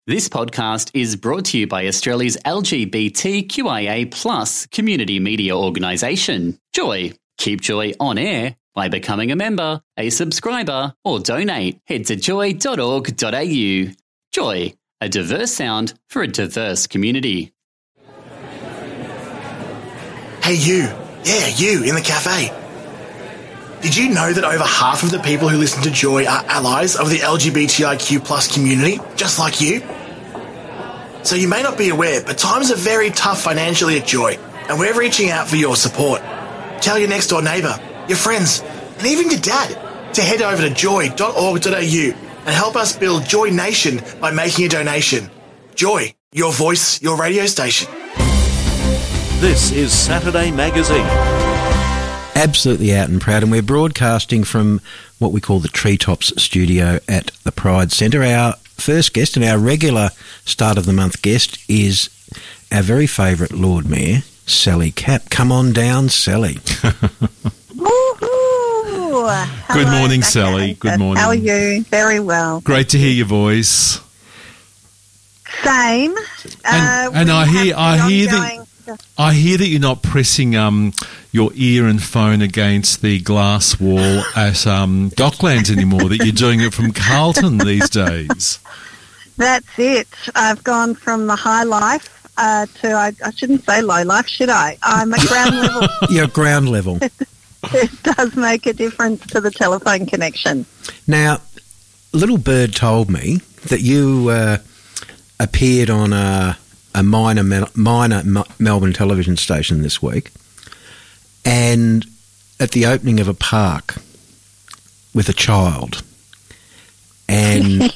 This podcast is brought to you by Australia's LGBTQIA+ community media organisation, Joy. Keep Joy on air by becoming a member, a subscriber, or donate. Head to joy.org.au. Joy, a diverse sound for a diverse community. Hey you, you in the cafe. Did you know that over half of the people who listen to Joy are allies of the LGBTIQ+ community, just like you? So you may not be aware, but times are very tough financially at Joy, and we're reaching out for your support. Tell your next door neighbour, your friends, and even your dad to head over to joy.org.au and help us build Joy Nation by making a donation. Joy, your voice, your radio station. This is Saturday Magazine. Absolutely out and proud, and we're broadcasting from what we call the Treetops studio at the Pride Centre. Our first guest and our regular start of the month guest is our very favourite Lord Mayor, Sally Capp. Come on down, Sally. Woohoo! Good morning, Becca. Sally. Good morning. How are you? Very well. Great to hear your voice. Same. And I hear that you're not pressing your ear and phone against the glass wall at Docklands anymore, that you're doing it from Carlton these days. That's it. I've gone from the high life to, I shouldn't say low life, should I? I'm at ground level. You're ground level. It does make a difference to the telephone connection. Now, Little Bird told me that you appeared on a minor Melbourne television station this week, and at the opening of a park with a child, and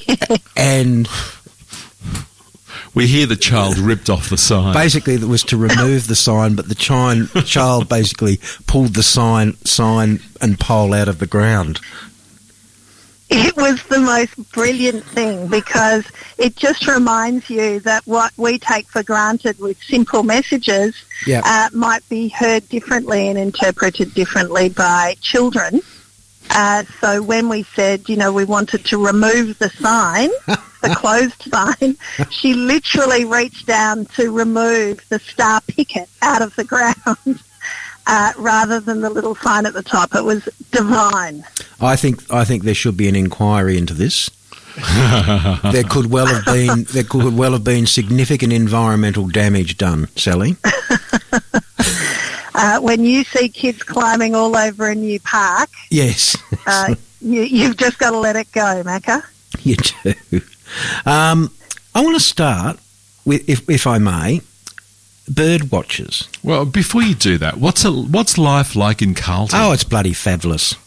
we hear the child ripped off the sign. Basically, it was to remove the sign, but the child basically pulled the sign and pole out of the ground. It was the most brilliant thing, because it just reminds you that what we take for granted with simple messages might be heard differently and interpreted differently by children. So when we said, we wanted to remove the sign, the closed sign, she literally reached down to remove the star picket out of the ground. Rather than the little sign at the top. It was divine. I think there should be an inquiry into this. There could well have been significant environmental damage done, Sally. When you see kids climbing all over a new park, yes, you've just got to let it go, Macca. You do. I want to start with, if I may, bird watchers. Well, before you do that, what's life like in Carlton? Oh, it's bloody fabulous.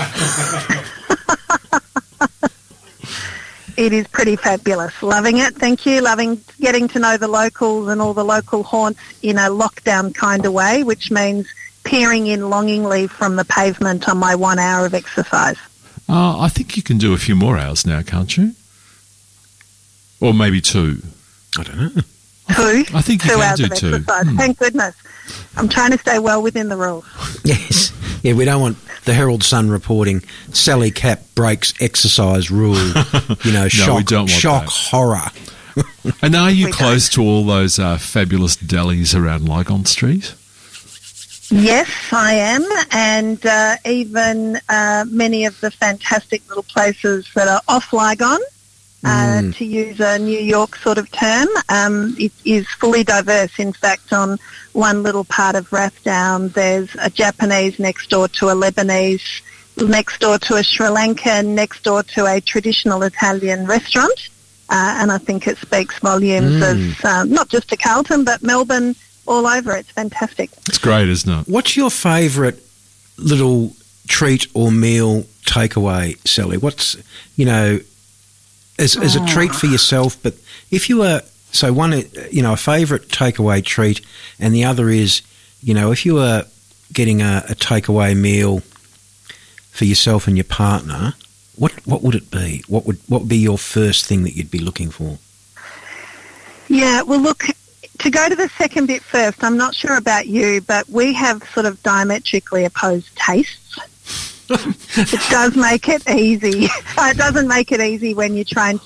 It is pretty fabulous. Loving it, thank you. Loving getting to know the locals and all the local haunts in a lockdown kind of way, which means peering in longingly from the pavement on my 1 hour of exercise. I think you can do a few more hours now, can't you? Or maybe 2. I don't know. I think you 2 can hours do of 2. exercise. Thank goodness. I'm trying to stay well within the rules. Yes. Yeah, we don't want the Herald Sun reporting Sally Capp breaks exercise rule. Shock horror. And are you close to all those fabulous delis around Lygon Street? Yes, I am, and even many of the fantastic little places that are off Lygon. To use a New York sort of term, it is fully diverse. In fact, on one little part of Rathdown, there's a Japanese next door to a Lebanese, next door to a Sri Lankan, next door to a traditional Italian restaurant. And I think it speaks volumes as not just to Carlton, but Melbourne all over. It's fantastic. It's great, isn't it? What's your favourite little treat or meal takeaway, Sally? What's, as a treat for yourself, but if you were, so one, a favourite takeaway treat, and the other is, if you were getting a takeaway meal for yourself and your partner, what would it be? What would be your first thing that you'd be looking for? Yeah, well, look, to go to the second bit first, I'm not sure about you, but we have sort of diametrically opposed tastes. It does make it easy. It doesn't make it easy when you're trying to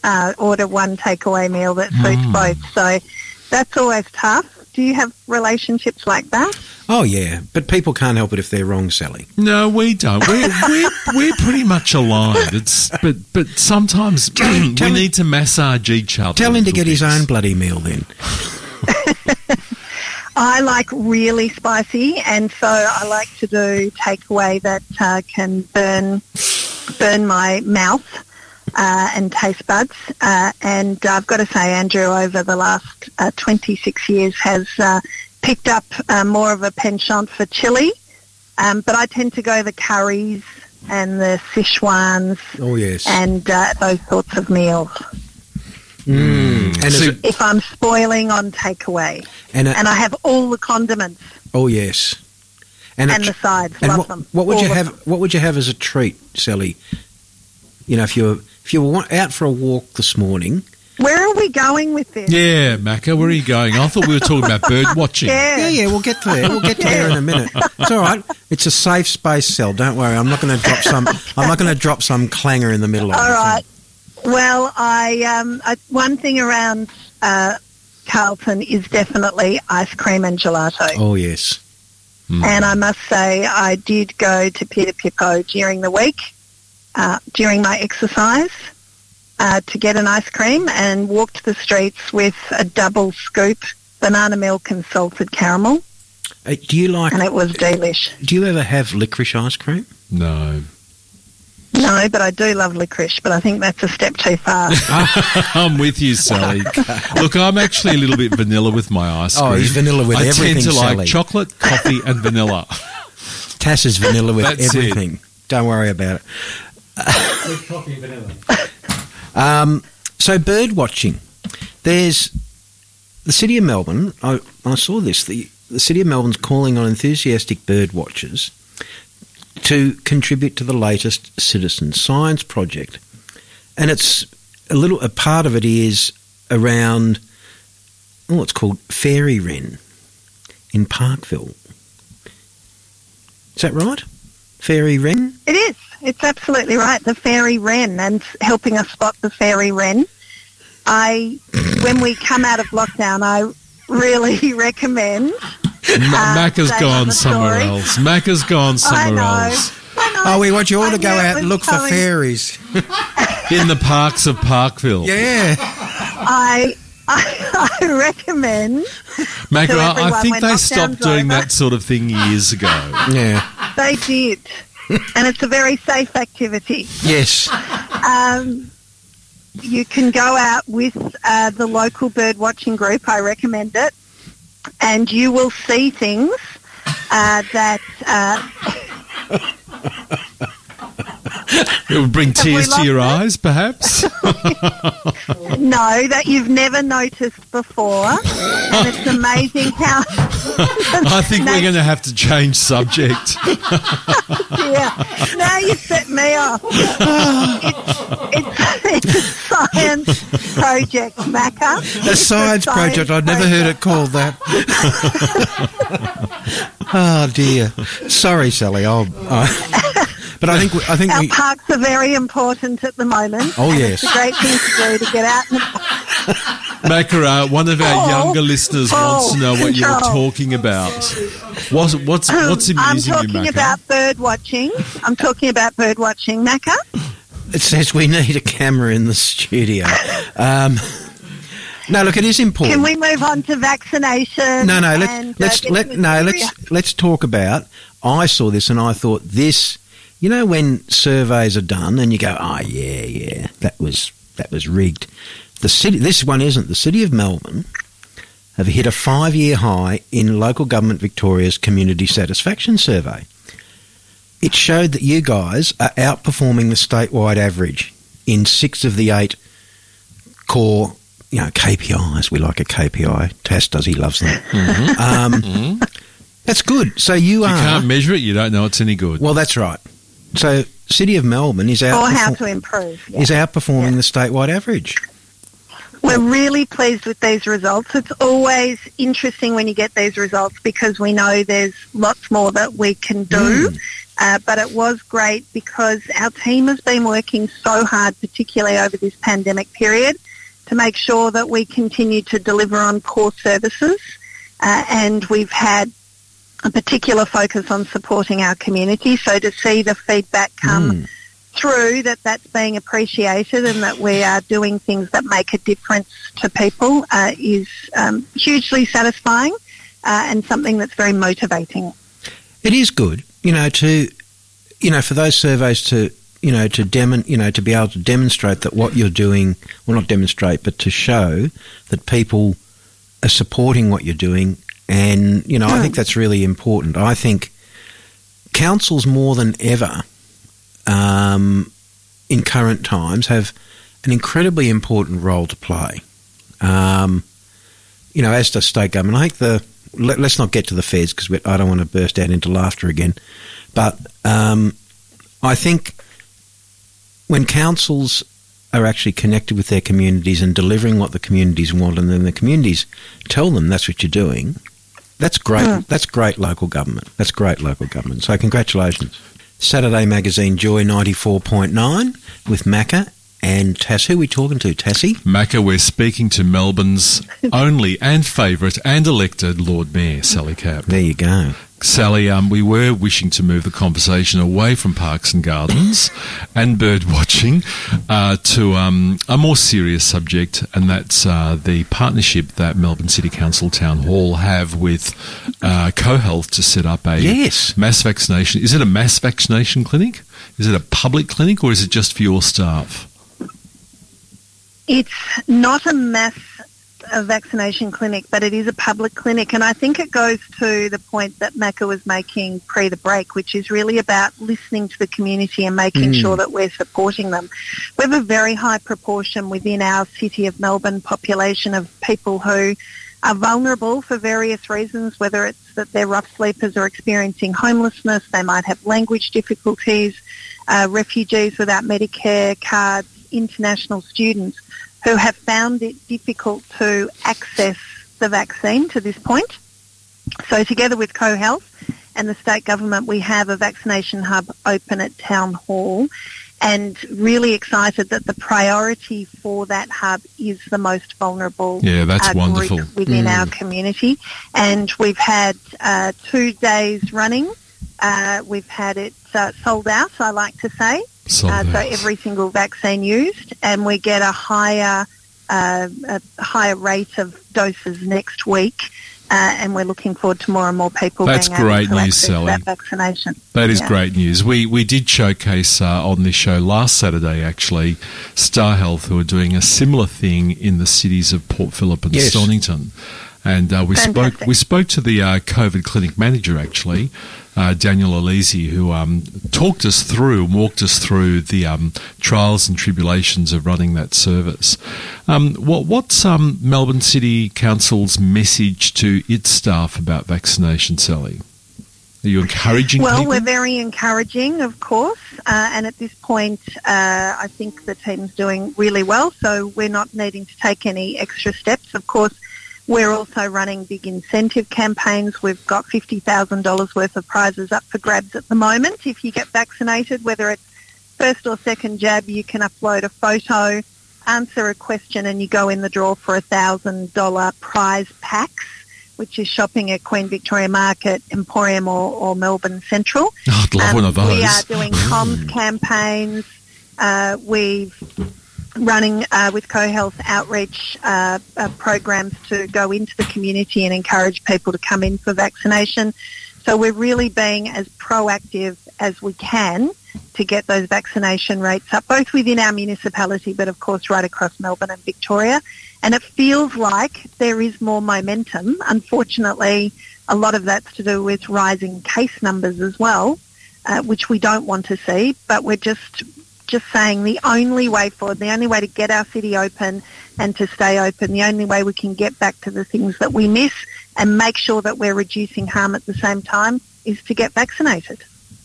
order one takeaway meal that suits both. So that's always tough. Do you have relationships like that? Oh, yeah, but people can't help it if they're wrong, Sally. No, we don't. We're pretty much aligned. But sometimes we need to massage each other. Tell him to get his bit. own bloody meal then. I like really spicy, and so I like to do takeaway that can burn my mouth and taste buds. And I've got to say, Andrew, over the last 26 years has picked up more of a penchant for chili. But I tend to go the curries and the Sichuans Oh, yes. and those sorts of meals. And is it, If I'm spoiling on takeaway. and I have all the condiments oh, yes. and the sides. And Love them. what would All you of have? them. What would you have as a treat, Sally? You know, if you were out for a walk this morning. Where are we going with this? Yeah, Macca, where are you going? I thought we were talking about bird watching. Yeah. Yeah, we'll get there. We'll get there in a minute. It's all right. It's a safe space, Sal. Don't worry. I'm not going to drop some. I'm not going to drop some clanger in the middle of it. All right. Well, I one thing around Carlton is definitely ice cream and gelato. Oh yes. And I must say, I did go to Peter Pippo during the week, during my exercise, to get an ice cream and walked the streets with a double scoop banana milk and salted caramel, Do you like? and it was delish. Do you ever have licorice ice cream? No. No, but I do love licorice, but I think that's a step too far. I'm with you, Sally. Look, I'm actually a little bit vanilla with my ice cream. Oh, he's vanilla with I everything, tend to Sally. like chocolate, coffee, and vanilla. Tass is vanilla with That's everything. Don't worry about it. So bird watching. There's the City of Melbourne. I saw this. The City of Melbourne's calling on enthusiastic bird watchers to contribute to the latest citizen science project, and it's a part of it is around it's called fairy wren in Parkville. Is that right? Fairy wren? It is. It's absolutely right. The fairy wren, and helping us spot the fairy wren. When we come out of lockdown, I really recommend. Macca's stay on gone the somewhere story. else. Macca's gone somewhere else. I know. Oh, we want you all I to go knew it out and was look for coming. fairies. In the parks of Parkville. Yeah. I recommend. Macca, to I everyone think when they stopped lockdown's doing over. that sort of thing years ago. Yeah. They did, and it's a very safe activity. Yes. You can go out with the local bird watching group. I recommend it, and you will see things that. It would bring tears lost to your it? eyes, perhaps. No, that you've never noticed before, and it's amazing how. I think we're going to have to change subject. Yeah, now you set me off. It's a science project, Macca. A science project. I'd never heard it called that. Oh dear. Sorry, Sally. But I think Our we. parks are very important at the moment. Oh, and yes. It's a great thing to do to get out. Macca, one of our younger listeners wants to know what you're control. talking about. What's amusing I'm you, talking Macca? about bird watching. I'm talking about bird watching, Macca. It says we need a camera in the studio. No, look, it is important. Can we move on to vaccination? No, and, let's talk about. I saw this and I thought this. You know when surveys are done and you go, yeah, that was rigged. The city. This one isn't. The City of Melbourne have hit a 5-year high in local government Victoria's community satisfaction survey. It showed that you guys are outperforming the statewide average in 6 of the 8 core, KPIs. We like a KPI. Tass does. He loves them. That's good. So you If are. you can't measure it, you don't know it's any good. Well, that's right. So City of Melbourne is or how to improve. Yeah. is outperforming the statewide average. We're really pleased with these results. It's always interesting when you get these results because we know there's lots more that we can do but it was great because our team has been working so hard, particularly over this pandemic period, to make sure that we continue to deliver on core services, and we've had a particular focus on supporting our community. So to see the feedback come through that that's being appreciated and that we are doing things that make a difference to people is hugely satisfying and something that's very motivating. It is good, for those surveys to be able to demonstrate that what you're doing, well, not demonstrate, but to show that people are supporting what you're doing. And, I think that's really important. I think councils more than ever in current times have an incredibly important role to play. As does state government. I think let's not get to the feds because I don't want to burst out into laughter again. But I think when councils are actually connected with their communities and delivering what the communities want, and then the communities tell them that's what you're doing, that's great. That's great local government. That's great local government. So congratulations. Saturday Magazine Joy 94.9 with Macca and Tass. Who are we talking to, Tassie? Macca, we're speaking to Melbourne's only and favourite and elected Lord Mayor, Sally Capp. There you go. Sally, we were wishing to move the conversation away from parks and gardens and bird watching to a more serious subject, and that's the partnership that Melbourne City Council Town Hall have with CoHealth to set up a mass vaccination. Is it a mass vaccination clinic? Is it a public clinic, or is it just for your staff? It's not a mass vaccination clinic, but it is a public clinic, and I think it goes to the point that Macca was making pre the break, which is really about listening to the community and making sure that we're supporting them. We have a very high proportion within our City of Melbourne population of people who are vulnerable for various reasons, whether it's that they're rough sleepers or experiencing homelessness, they might have language difficulties, refugees without Medicare cards, international students who have found it difficult to access the vaccine to this point. So together with CoHealth and the state government, we have a vaccination hub open at Town Hall, and really excited that the priority for that hub is the most vulnerable wonderful. Group within our community. And we've had 2 days running. We've had it sold out, I like to say. So every single vaccine used, and we get a higher rate of doses next week, and we're looking forward to more and more people being able to access that vaccination. That is great news. We did showcase on this show last Saturday, actually, Star Health, who are doing a similar thing in the cities of Port Phillip and Stonington. And we spoke to the COVID clinic manager, actually, Daniel Alesi, who walked us through the trials and tribulations of running that service. What's Melbourne City Council's message to its staff about vaccination, Sally? Are you encouraging people? Well, we're very encouraging, of course, and at this point I think the team's doing really well, so we're not needing to take any extra steps. Of course, we're also running big incentive campaigns. We've got $50,000 worth of prizes up for grabs at the moment. If you get vaccinated, whether it's first or second jab, you can upload a photo, answer a question, and you go in the draw for $1,000 prize packs, which is shopping at Queen Victoria Market, Emporium or Melbourne Central. Oh, I'd love one of those. We are doing comms campaigns. We've running with CoHealth outreach programs to go into the community and encourage people to come in for vaccination. So we're really being as proactive as we can to get those vaccination rates up, both within our municipality, but of course right across Melbourne and Victoria. And it feels like there is more momentum. Unfortunately, a lot of that's to do with rising case numbers as well, which we don't want to see, but we're just saying the only way forward, the only way to get our city open and to stay open, the only way we can get back to the things that we miss and make sure that we're reducing harm at the same time is to get vaccinated.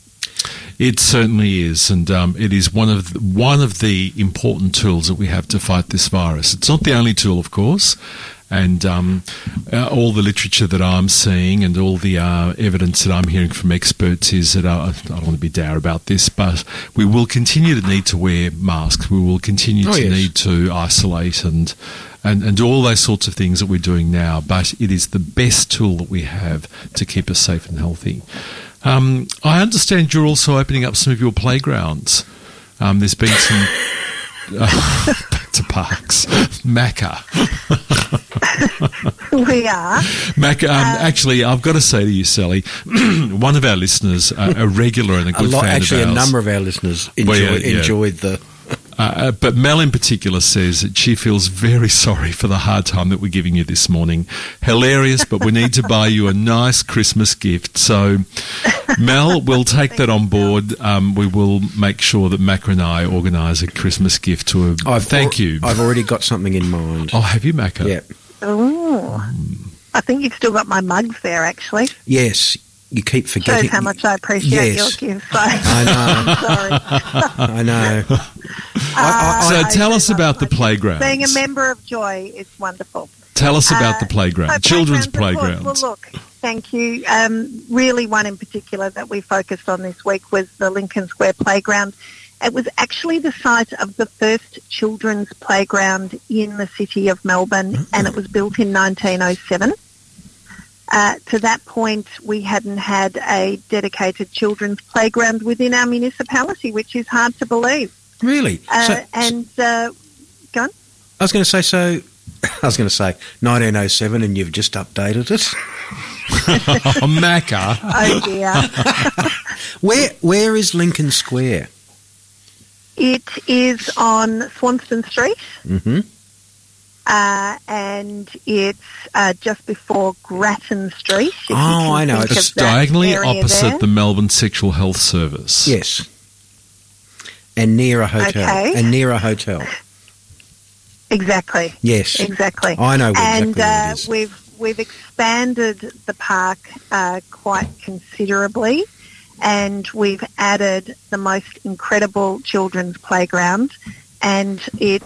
It certainly is, and it is one of the important tools that we have to fight this virus. It's not the only tool, of course, And all the literature that I'm seeing and all the evidence that I'm hearing from experts is that I don't want to be dour about this, but we will continue to need to wear masks. We will continue to need to isolate and do all those sorts of things that we're doing now. But it is the best tool that we have to keep us safe and healthy. I understand you're also opening up some of your playgrounds. There's been some... back to parks. Macca. We are. Macca, actually, I've got to say to you, Sally, one of our listeners, a regular and a good fan actually, of ours... a number of our listeners enjoyed the... but Mel in particular says that she feels very sorry for the hard time that we're giving you this morning. Hilarious, but we need to buy you a nice Christmas gift. So, Mel, we'll take that on board. We will make sure that Macca and I organise a Christmas gift to her. Thank you. I've already got something in mind. Oh, have you, Macca? Yeah. Oh, I think you've still got my mugs there, actually. Yes. You keep forgetting. Shows how much I appreciate your gifts. I know. Sorry. I know. So tell us about the playground. Being a member of Joy is wonderful. Tell us about the playground, children's playgrounds. Well, look, thank you. Really one in particular that we focused on this week was the Lincoln Square Playground. It was actually the site of the first children's playground in the city of Melbourne, and it was built in 1907. To that point, we hadn't had a dedicated children's playground within our municipality, which is hard to believe. Really? Go on. I was going to say 1907, and you've just updated it. Oh, Macca. Oh, dear. Where is Lincoln Square? It is on Swanston Street. Mm-hmm. And it's just before Grattan Street. I know. It's diagonally opposite the Melbourne Sexual Health Service. Yes. And near a hotel. Okay. And near a hotel. Exactly. Yes. Exactly. I know exactly where it is. We've expanded the park quite considerably, and we've added the most incredible children's playground, and it,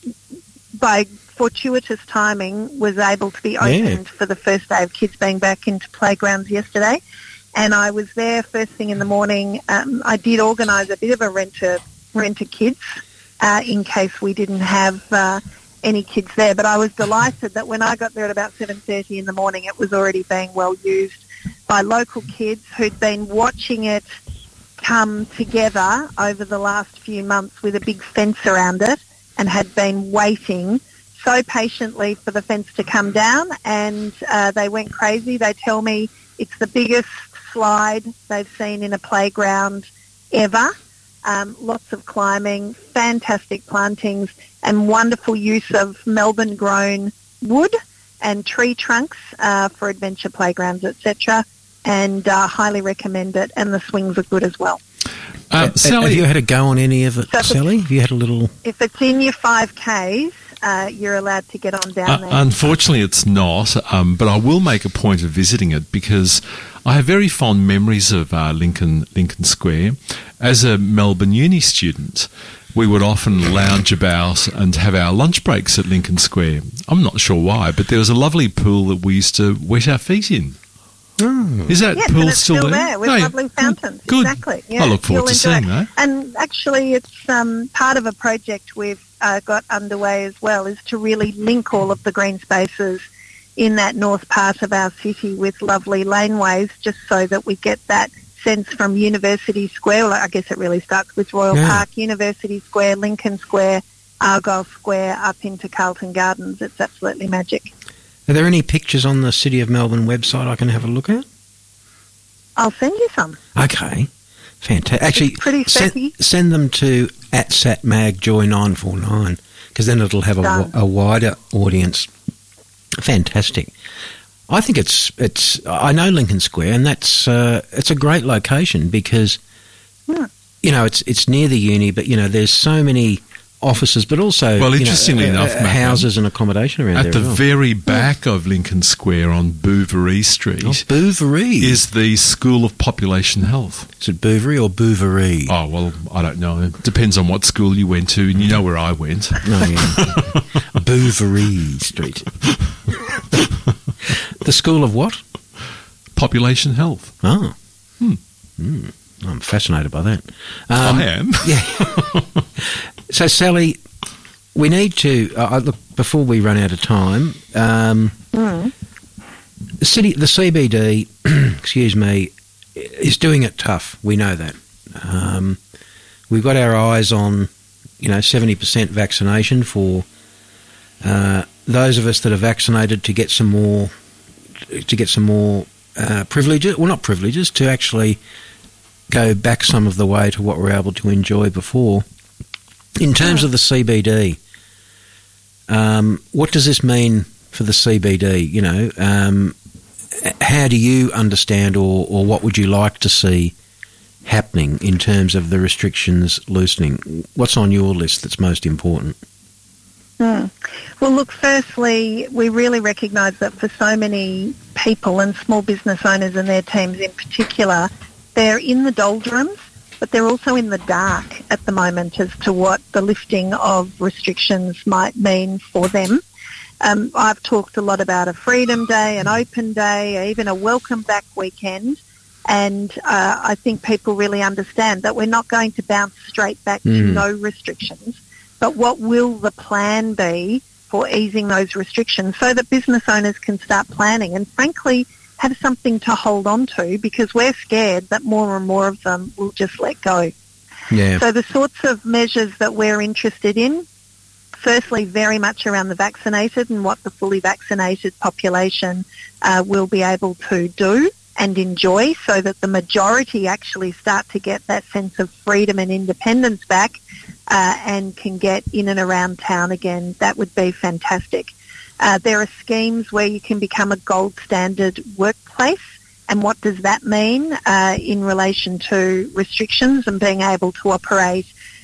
by fortuitous timing, was able to be opened for the first day of kids being back into playgrounds yesterday. And I was there first thing in the morning. I did organise a bit of a renter kids in case we didn't have any kids there. But I was delighted that when I got there at about 7:30 in the morning, it was already being well used by local kids who'd been watching it come together over the last few months with a big fence around it and had been waiting so patiently for the fence to come down, and they went crazy. They tell me it's the biggest slide they've seen in a playground ever. Lots of climbing, fantastic plantings, and wonderful use of Melbourne-grown wood and tree trunks for adventure playgrounds, etc. And highly recommend it, and the swings are good as well. Sally, have you had a go on any of it, Sally? Have you had a little... If it's in your 5Ks, you're allowed to get on down there. Unfortunately, it's not, but I will make a point of visiting it because I have very fond memories of Lincoln Square. As a Melbourne Uni student, we would often lounge about and have our lunch breaks at Lincoln Square. I'm not sure why, but there was a lovely pool that we used to wet our feet in. Oh. Is that pool it's still there with lovely fountains. Good. Exactly. Yeah, I look forward to seeing that. And actually, it's part of a project we've got underway as well, is to really link all of the green spaces in that north part of our city with lovely laneways, just so that we get that sense from University Square. Well, I guess it really starts with Royal Park, University Square, Lincoln Square, Argyle Square, up into Carlton Gardens. It's absolutely magic. Are there any pictures on the City of Melbourne website I can have a look at? I'll send you some. Okay. Fantastic. Actually, pretty send them to @satmagjoy949, because then it'll have a wider audience. Fantastic. I think it's. I know Lincoln Square, and that's it's a great location because it's near the uni, but there's so many offices, but also interestingly enough, houses and accommodation around there. At the very back of Lincoln Square on Bouverie Street, Bouverie is the School of Population Health. Is it Bouverie or Bouverie? Oh well, I don't know. It depends on what school you went to, and you know where I went. Oh, yeah. Bouverie Street. The School of what? Population health. Oh. I'm fascinated by that. I am. Yeah. So, Sally, we need to look before we run out of time. The CBD, excuse me, is doing it tough. We know that. We've got our eyes on, 70% vaccination for those of us that are vaccinated to get some more privileges. Well, not privileges, to actually go back some of the way to what we were able to enjoy before. In terms of the CBD, what does this mean for the CBD? How do you understand, or what would you like to see happening in terms of the restrictions loosening? What's on your list that's most important? Well, look, firstly, we really recognise that for so many people and small business owners and their teams in particular, they're in the doldrums, but they're also in the dark at the moment as to what the lifting of restrictions might mean for them. I've talked a lot about a Freedom Day, an Open Day, even a Welcome Back weekend, and I think people really understand that we're not going to bounce straight back to no restrictions, but what will the plan be for easing those restrictions so that business owners can start planning and, frankly, have something to hold on to, because we're scared that more and more of them will just let go. Yeah. So the sorts of measures that we're interested in, firstly, very much around the vaccinated and what the fully vaccinated population will be able to do and enjoy, so that the majority actually start to get that sense of freedom and independence back and can get in and around town again. That would be fantastic. There are schemes where you can become a gold standard workplace, and what does that mean in relation to restrictions and being able to operate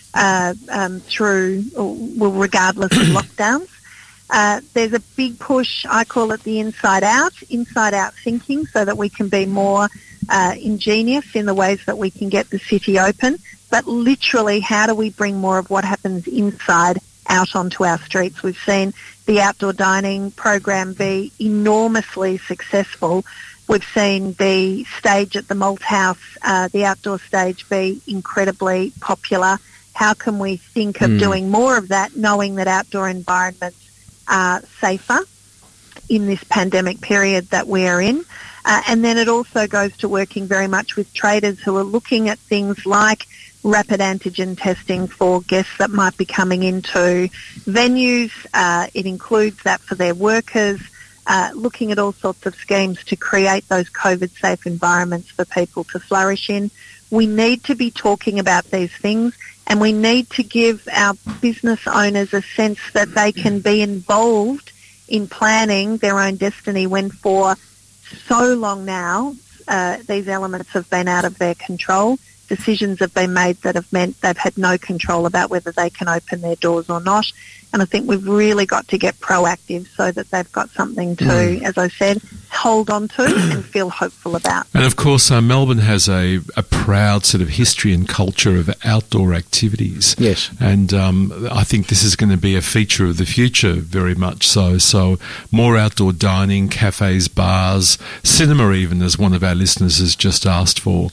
through, regardless of lockdowns. There's a big push, I call it the inside out thinking, so that we can be more ingenious in the ways that we can get the city open. But literally, how do we bring more of what happens inside out onto our streets? We've seen the outdoor dining program be enormously successful. We've seen the stage at the Malthouse, the outdoor stage, be incredibly popular. How can we think of doing more of that, knowing that outdoor environments are safer in this pandemic period that we are in? And then it also goes to working very much with traders who are looking at things like rapid antigen testing for guests that might be coming into venues. It includes that for their workers, looking at all sorts of schemes to create those COVID-safe environments for people to flourish in. We need to be talking about these things, and we need to give our business owners a sense that they can be involved in planning their own destiny when for so long now these elements have been out of their control. Decisions have been made that have meant they've had no control about whether they can open their doors or not. And I think we've really got to get proactive so that they've got something to, as I said, hold on to and feel hopeful about. And of course, Melbourne has a proud sort of history and culture of outdoor activities. Yes. And I think this is going to be a feature of the future, very much so. So more outdoor dining, cafes, bars, cinema even, as one of our listeners has just asked for.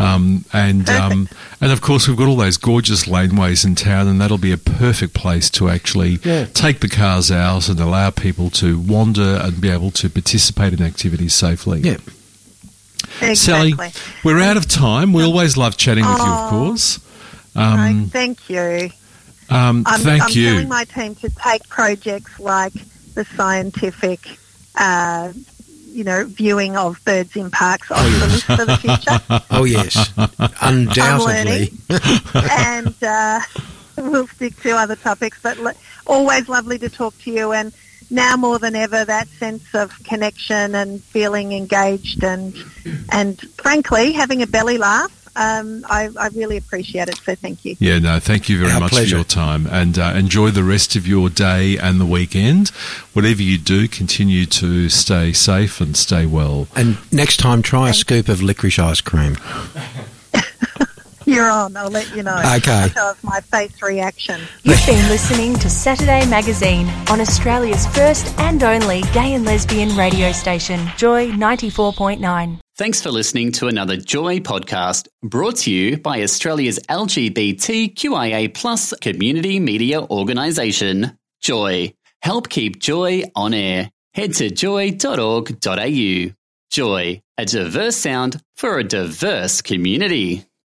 And of course, we've got all those gorgeous laneways in town, and that'll be a perfect place to actually take the cars out and allow people to wander and be able to participate in activities safely. Yeah. Exactly. Sally, we're out of time. We always love chatting with you, of course. Thank you. I'm telling my team to take projects like the scientific viewing of birds in parks off the list for the future. Oh, yes. Undoubtedly. And we'll stick to other topics, but always lovely to talk to you. And now more than ever, that sense of connection and feeling engaged and frankly, having a belly laugh. I really appreciate it, so thank you. Yeah, no, thank you very much for your time, and enjoy the rest of your day and the weekend. Whatever you do, continue to stay safe and stay well. And next time, try a scoop of licorice ice cream. you're on, I'll let you know. Okay. I'll show us my face reaction. You've been listening to Saturday Magazine on Australia's first and only gay and lesbian radio station, Joy 94.9. Thanks for listening to another Joy podcast brought to you by Australia's LGBTQIA+ community media organisation, Joy. Help keep Joy on air. Head to joy.org.au. Joy, a diverse sound for a diverse community.